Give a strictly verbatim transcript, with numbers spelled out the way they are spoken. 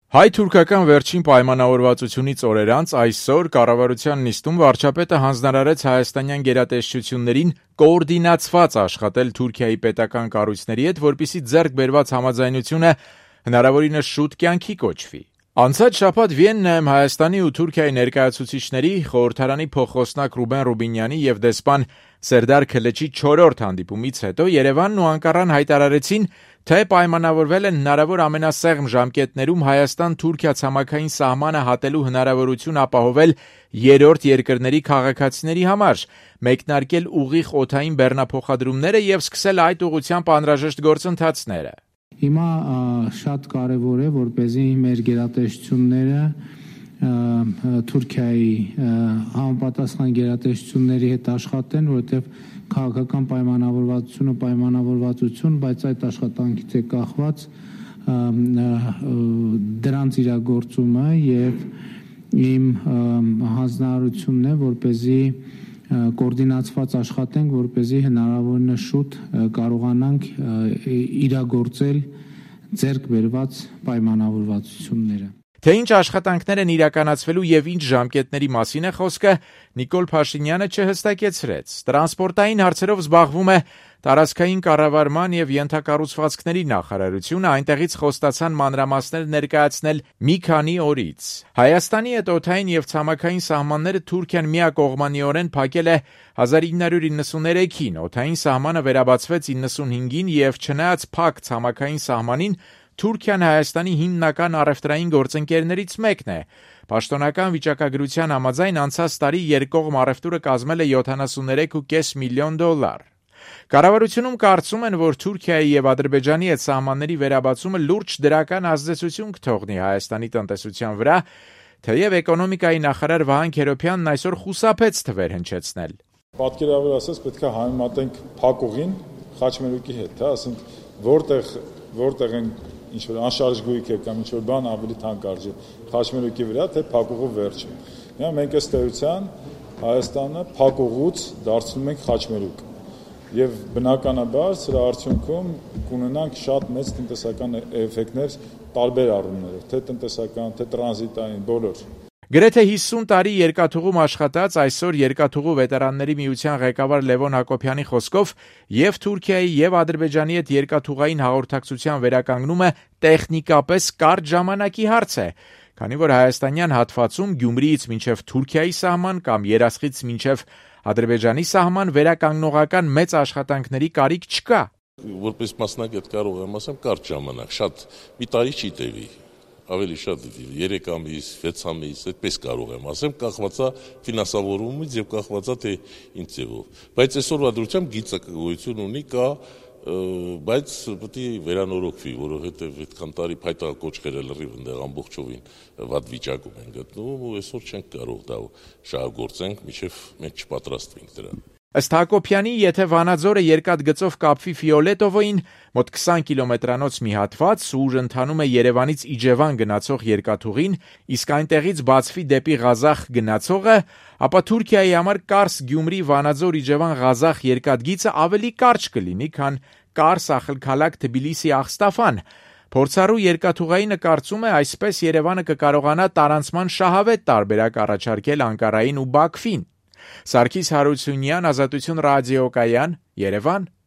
Հայ-թուրքական վերջին պայմանավորվածությունից օրեր անց այսօր կառավարության նիստում վարչապետը հանձնարարեց հայաստանյան գերատեսչություններին կոորդինացված աշխատել Թուրքիայի պետական կառույցների հետ, որպեսզի ձեռք բերված համաձայնությունը հնարավորինս շուտ կյանքի կոչվի։ Անցած շաբաթ Վիեննայում Հայաստանի ու Թուրքիայի ներկայացուցիչների, խորհրդարանի փոխխոսնակ Ռուբեն Ռուբինյանի և դեսպան Սերդար Քլեչի չորրորդ հանդիպումից հետո Երևանն ու Անկարան հայտարարեցին, թե պայմանավորվել են հնարավոր ամենասեղմ ժամկետներում Հայաստան-Թուրքիա ցամաքային սահմանը հատելու հնարավորություն ապահովել երրորդ երկրների քաղաքացիների համար, մեկնարկել ուղիղ օդային բեռնափոխադրումները և սկսել այդ ուղղությամբ անհրաժեշտ գործընթացները։ Հիմա շատ կարևոր է, որպեսզի մեր գերատեսչությունները Թուրքիայի համապատասխան գերատեսչությունների հետ աշխատեն, որովհետև քաղաքական պայմանավորվածությունը պայմանավորվածություն, բայց այդ աշխատանքից է կախված դրանց իրագործումը եւ իմ հանձնարարությունն է, որպեսզի կոորդինացված աշխատենք, որպեսզի հնարավորինս շուտ կարողանանք իրագործել ձեռք բերված պայմանավորվածությունները։ Թե ինչ աշխատանքներ են իրականացվելու եւ ինչ ժամկետների մասին է խոսքը, Նիկոլ Փաշինյանը չհստակեցրեց։ Տրանսպորտային հարցերով զբաղվում է տարածքային կառավարման եւ ենթակառուցվածքների նախարարությունը, այնտեղից խոստացան մանրամասներ ներկայացնել մի քանի օրից։ Հայաստանի հետ օդային եւ ցամաքային սահմանները Թուրքիան միակողմանիորեն փակել է հազար ինը հարյուր իննսուններեքին, օդային սահմանը վերաբացվեց իննսունհինգին եւ չնայած փակ ցամաքային սահմանին Թուրքիան Հայաստանի հիմնական առևտրային գործընկերներից մեկն է։ Պաշտոնական վիճակագրության համաձայն անցած տարի երկկողմ առևտուրը կազմել է յոթանասուններեք կόμμα պենս միլիոն դոլար։ Կառավարությունում կարծում են, որ Թուրքիայի եւ Ադրբեջանի հետ սահմանների վերաբացումը լուրջ դրական ազդեցություն կթողնի Հայաստանի տնտեսության վրա, թեև էկոնոմիկայի նախարար Վահան Քերոբյանն այսօր խուսափեց թվեր հնչեցնել։ Պատկերավոր ասած պետք է համեմատենք փակուղին խաչմերուկի հետ, հա, ասենք որտեղ որտեղ են ինչ որ անշարժ գույք է կամ ինչ որ բան ավելի թանկ արժի խաչմերուկի վրա, թե փակուղու վերջը։ Հիմա մենք ըստ էության Հայաստանը փակուղուց դարձնում ենք խաչմերուկ։ Եվ բնականաբար սրա արդյունքում կունենանք շատ մեծ տնտեսական էֆեկտներ տարբեր առումներով, թե տնտեսական, թե տրանզիտային, բոլոր։ Գրեթե հիսուն տարի երկաթուղում աշխատած այսօր Երկաթուղու վետերանների միության ղեկավար Լևոն Հակոբյանի խոսքով եւ Թուրքիայի եւ Ադրբեջանի հետ երկաթուղային հաղորդակցության վերականգնումը տեխնիկապես կարճ ժամանակի հարց է, քանի որ հայաստանյան հատվածում Գյումրիից մինչեւ Թուրքիայի սահման կամ Երասխից մինչեւ Ադրբեջանի սահման վերականգնողական մեծ աշխատանքների կարիք չկա։ Որպես մասնագետ կարող եմ ասեմ կարճ ժամանակ, շատ մի տարի չի տևի։ Ավելի շատ երեք ամիս, վեց ամիս, այդպես կարող եմ ասեմ, կախվածա ֆինանսավորումից եւ կախվածա թե ինչ ձևով։ Բայց այսօրվա դրությամբ գիծը գոյություն ունի, կա, բայց պետք է վերանորոգվի, որովհետեւ այդքան տարի փայտակոճղերը լրիվ այնտեղ ամբողջովին վատ վիճակում են գտնվում ու այսօր չենք կարող դա շահագործենք, մինչեւ մենք չպատրաստվենք դրան։ Ըստ Հակոբյանի, եթե Վանաձորը երկաթգծով կապվի Ֆիոլետովոյին, մոտ քսան կիլոմետրանոց մի հատված, ուր ընթանում է Երևանից Իջևան գնացող երկաթուղին, իսկ այնտեղից բացվի դեպի Ղազախ գնացողը, ապա Թուրքիայի համար Կարս-Գյումրի-Վանաձոր-Իջևան-Ղազախ երկաթգիծը ավելի կարճ կլինի, քան Կարս-Ախալքալաք-Թբիլիսի-Աղստաֆան։ Փորձառու երկաթուղայինը կարծում է, այսպես Երևանը կկարողանա տարանցման շահավետ տարբերակ առաջարկել Անկարային ու Բաքվին։ Սարգիս Հարությունյան, Ազատություն ռադիոկայան, Երևան։